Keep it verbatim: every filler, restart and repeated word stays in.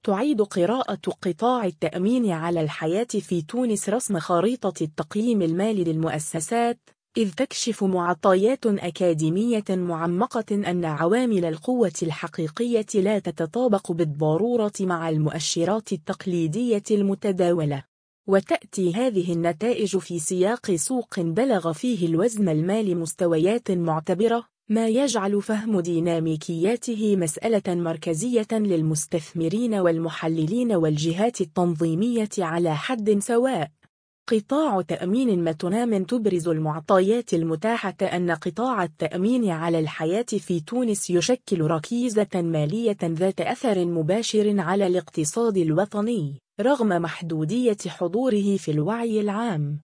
تعيد قراءة قطاع التأمين على الحياة في تونس رسم خريطة التقييم المالي للمؤسسات، إذ تكشف معطيات أكاديمية معمقة أن عوامل القوة الحقيقية لا تتطابق بالضرورة مع المؤشرات التقليدية المتداولة. وتأتي هذه النتائج في سياق سوق بلغ فيه الوزن المالي مستويات معتبرة، ما يجعل فهم ديناميكياته مسألة مركزية للمستثمرين والمحللين والجهات التنظيمية على حد سواء. قطاع تأمين متنام تبرز المعطيات المتاحة أن قطاع التأمين على الحياة في تونس يشكل ركيزة مالية ذات أثر مباشر على الاقتصاد الوطني، رغم محدودية حضوره في الوعي العام.